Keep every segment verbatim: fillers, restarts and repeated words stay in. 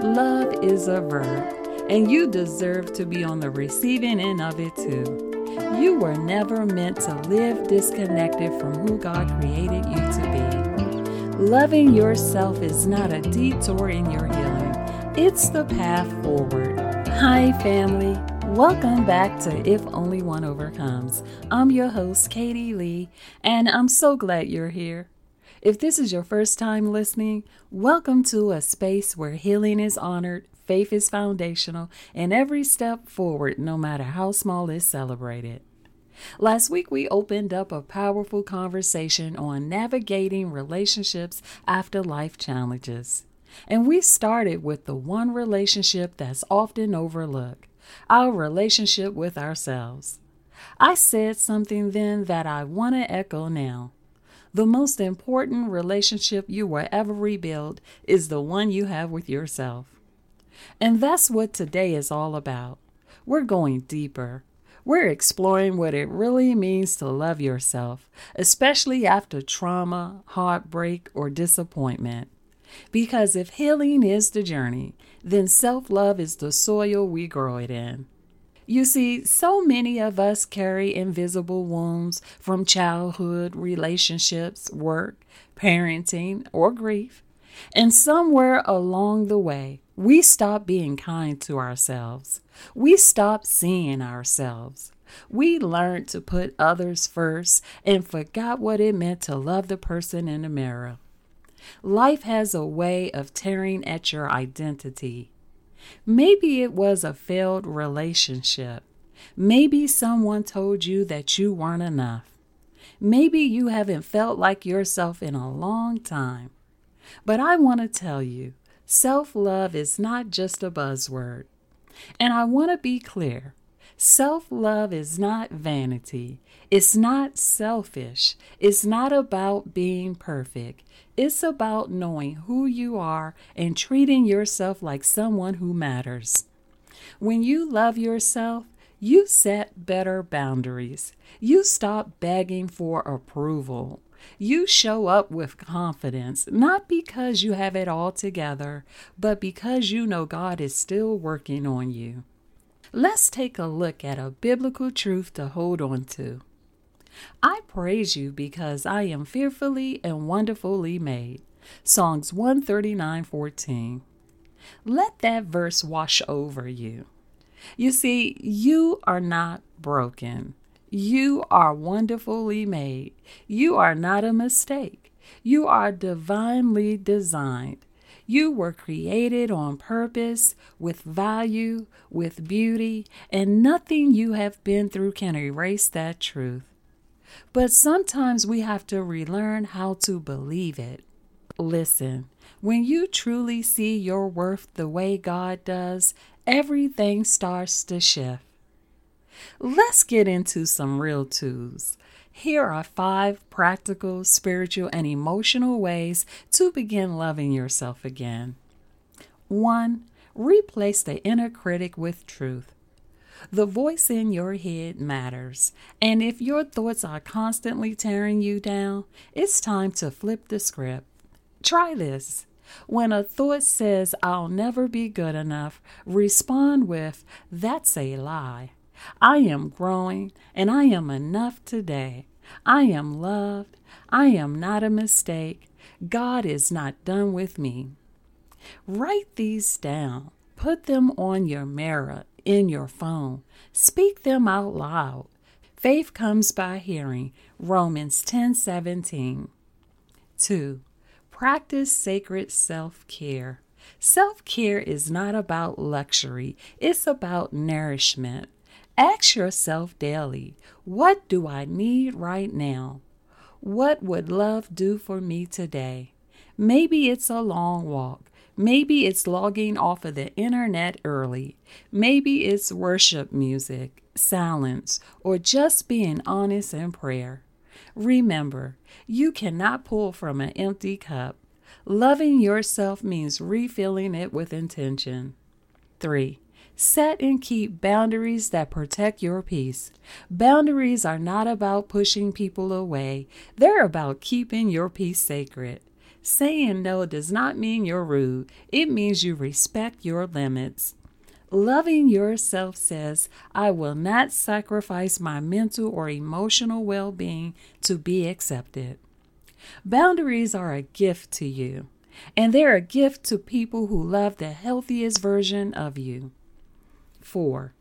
Love is a verb, and you deserve to be on the receiving end of it too. You were never meant to live disconnected from who God created you to be. Loving yourself is not a detour in your healing. It's the path forward. Hi, family. Welcome back to If Only One Overcomes. I'm your host, Katie Lee, and I'm so glad you're here. If this is your first time listening, welcome to a space where healing is honored, faith is foundational, and every step forward, no matter how small, is celebrated. Last week, we opened up a powerful conversation on navigating relationships after life challenges. And we started with the one relationship that's often overlooked, our relationship with ourselves. I said something then that I want to echo now. The most important relationship you will ever rebuild is the one you have with yourself. And that's what today is all about. We're going deeper. We're exploring what it really means to love yourself, especially after trauma, heartbreak, or disappointment. Because if healing is the journey, then self-love is the soil we grow it in. You see, so many of us carry invisible wounds from childhood, relationships, work, parenting, or grief. And somewhere along the way, we stop being kind to ourselves. We stop seeing ourselves. We learned to put others first and forgot what it meant to love the person in the mirror. Life has a way of tearing at your identity. Maybe it was a failed relationship. Maybe someone told you that you weren't enough. Maybe you haven't felt like yourself in a long time. But I want to tell you, self-love is not just a buzzword. And I want to be clear. Self-love is not vanity. It's not selfish. It's not about being perfect. It's about knowing who you are and treating yourself like someone who matters. When you love yourself, you set better boundaries. You stop begging for approval. You show up with confidence, not because you have it all together, but because you know God is still working on you. Let's take a look at a biblical truth to hold on to. I praise you because I am fearfully and wonderfully made. Psalms one thirty-nine fourteen. Let that verse wash over you. You see, you are not broken. You are wonderfully made. You are not a mistake. You are divinely designed. You were created on purpose, with value, with beauty, and nothing you have been through can erase that truth. But sometimes we have to relearn how to believe it. Listen, when you truly see your worth the way God does, everything starts to shift. Let's get into some real tools. Here are five practical, spiritual, and emotional ways to begin loving yourself again. One, replace the inner critic with truth. The voice in your head matters, and if your thoughts are constantly tearing you down, it's time to flip the script. Try this. When a thought says, "I'll never be good enough," respond with, "That's a lie. I am growing, and I am enough today. I am loved. I am not a mistake. God is not done with me." Write these down. Put them on your mirror, in your phone. Speak them out loud. Faith comes by hearing. Romans ten seventeen. Two, practice sacred self-care. Self-care is not about luxury. It's about nourishment. Ask yourself daily, what do I need right now? What would love do for me today? Maybe it's a long walk. Maybe it's logging off of the internet early. Maybe it's worship music, silence, or just being honest in prayer. Remember, you cannot pull from an empty cup. Loving yourself means refilling it with intention. Three, set and keep boundaries that protect your peace. Boundaries are not about pushing people away. They're about keeping your peace sacred. Saying no does not mean you're rude. It means you respect your limits. Loving yourself says, I will not sacrifice my mental or emotional well-being to be accepted. Boundaries are a gift to you, and they're a gift to people who love the healthiest version of you. Four,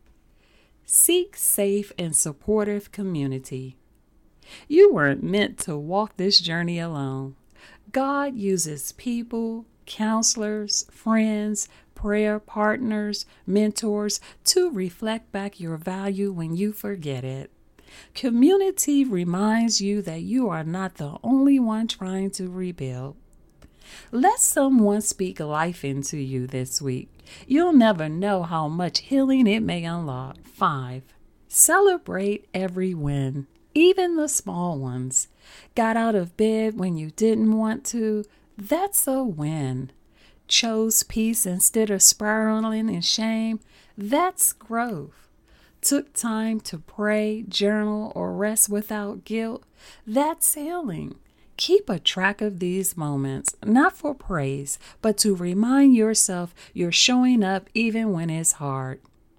seek safe and supportive community. You weren't meant to walk this journey alone. God uses people, counselors, friends, prayer partners, mentors to reflect back your value when you forget it. Community reminds you that you are not the only one trying to rebuild. Let someone speak life into you this week. You'll never know how much healing it may unlock. Five, celebrate every win, even the small ones. Got out of bed when you didn't want to? That's a win. Chose peace instead of spiraling in shame? That's growth. Took time to pray, journal, or rest without guilt? That's healing. Keep a track of these moments, not for praise, but to remind yourself you're showing up even when it's hard.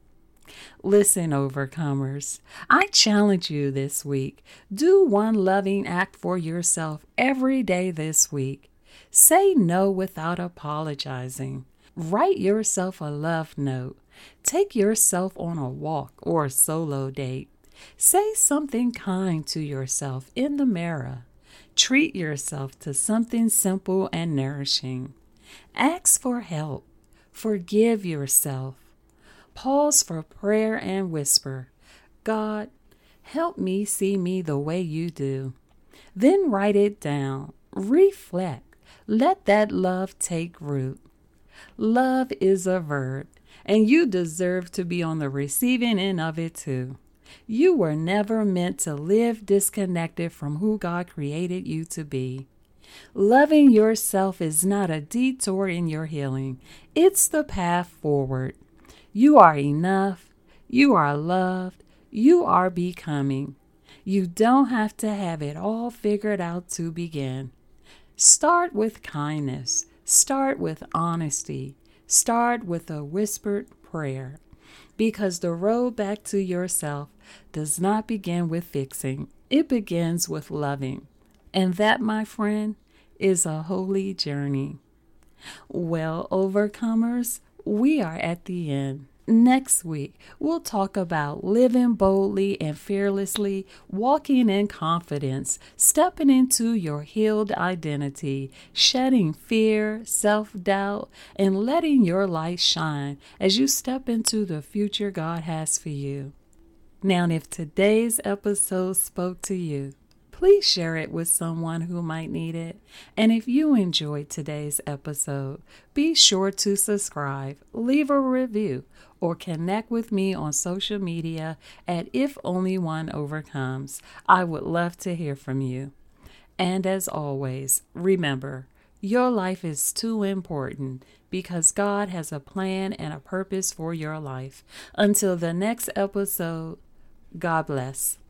Listen, overcomers, I challenge you this week. Do one loving act for yourself every day this week. Say no without apologizing. Write yourself a love note. Take yourself on a walk or a solo date. Say something kind to yourself in the mirror. Treat yourself to something simple and nourishing. Ask for help. Forgive yourself. Pause for prayer and whisper, God, help me see me the way you do. Then write it down. Reflect. Let that love take root. Love is a verb, and you deserve to be on the receiving end of it too. You were never meant to live disconnected from who God created you to be. Loving yourself is not a detour in your healing. It's the path forward. You are enough. You are loved. You are becoming. You don't have to have it all figured out to begin. Start with kindness. Start with honesty. Start with a whispered prayer. Because the road back to yourself does not begin with fixing. It begins with loving. And that, my friend, is a holy journey. Well, overcomers, we are at the end. Next week, we'll talk about living boldly and fearlessly, walking in confidence, stepping into your healed identity, shedding fear, self-doubt, and letting your light shine as you step into the future God has for you. Now, if today's episode spoke to you, please share it with someone who might need it. And if you enjoyed today's episode, be sure to subscribe, leave a review, or connect with me on social media at If Only One Overcomes. I would love to hear from you. And as always, remember, your life is too important because God has a plan and a purpose for your life. Until the next episode, God bless.